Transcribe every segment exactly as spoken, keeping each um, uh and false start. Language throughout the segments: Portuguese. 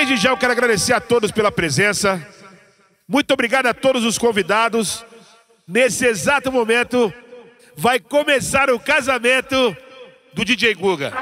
Desde já eu quero agradecer a todos pela presença. Muito obrigado a todos os convidados. Nesse exato momento, vai começar o casamento do D J Guga.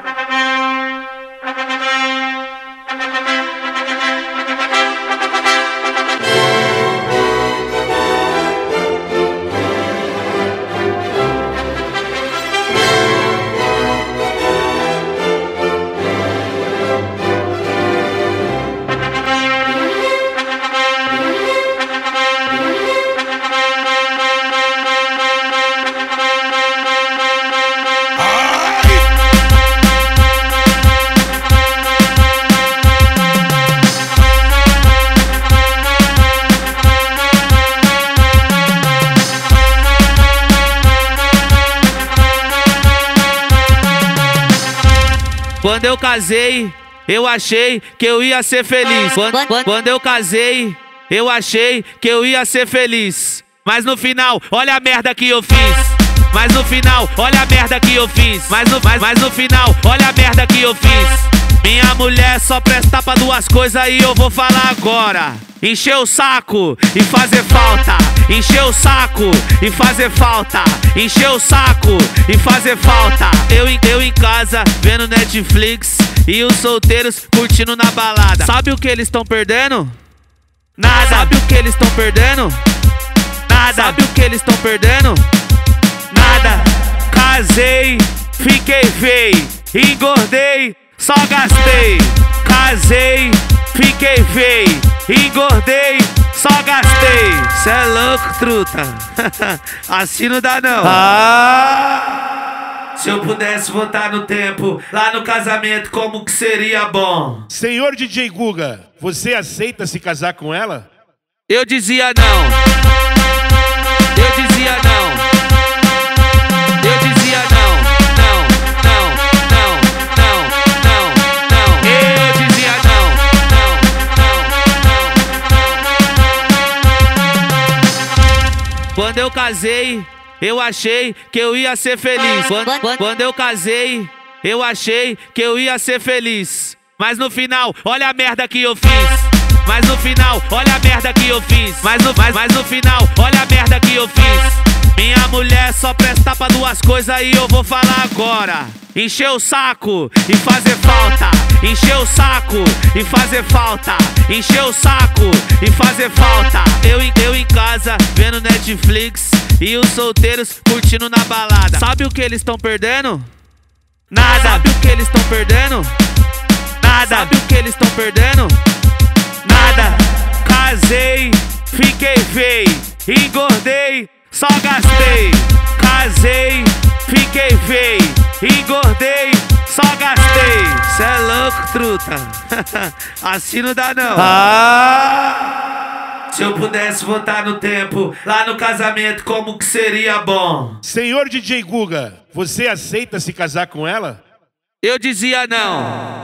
Quando eu casei, eu achei que eu ia ser feliz. Quando, quando, quando eu casei, eu achei que eu ia ser feliz. Mas no final, olha a merda que eu fiz. Mas no final, olha a merda que eu fiz. Mas no, mas, mas no final, olha a merda que eu fiz. Minha mulher só presta pra duas coisas e eu vou falar agora. Encher o saco e fazer falta. Encher o saco e fazer falta. Encher o saco e fazer falta. Eu, eu em casa vendo Netflix e os solteiros curtindo na balada. Sabe o que eles estão perdendo? Nada. Sabe o que eles estão perdendo? Nada. Sabe o que eles estão perdendo? Nada. Casei, fiquei feio, engordei, só gastei. Casei, fiquei feio, engordei, só gastei. Cê é louco, truta. Assim não dá não. Ah! Se eu pudesse voltar no tempo, lá no casamento, como que seria bom? Senhor D J Guga, você aceita se casar com ela? Eu dizia não. Eu dizia não. Eu dizia não. Não, não, não, não, não, não. Eu dizia não. Não, não, não, não. Quando eu casei, eu achei que eu ia ser feliz. Quando, quando, quando eu casei, eu achei que eu ia ser feliz. Mas no final, olha a merda que eu fiz. Mas no final, olha a merda que eu fiz. Mas no, mas, mas no final, olha a merda que eu fiz. Minha mulher só presta pra duas coisas e eu vou falar agora. Encher o saco e fazer falta. Encher o saco e fazer falta. Encher o saco e fazer falta. Eu, eu em casa vendo Netflix e os solteiros curtindo na balada. Sabe o que eles estão perdendo? Nada. Sabe o que eles estão perdendo? Nada. Sabe o que eles estão perdendo? Nada. Casei, fiquei feio, engordei, só gastei. Casei, fiquei feio, engordei, só gastei. Cê é louco, truta. Assim não dá não. Ah! Se eu pudesse voltar no tempo, lá no casamento, como que seria bom? Senhor D J Guga, você aceita se casar com ela? Eu dizia não.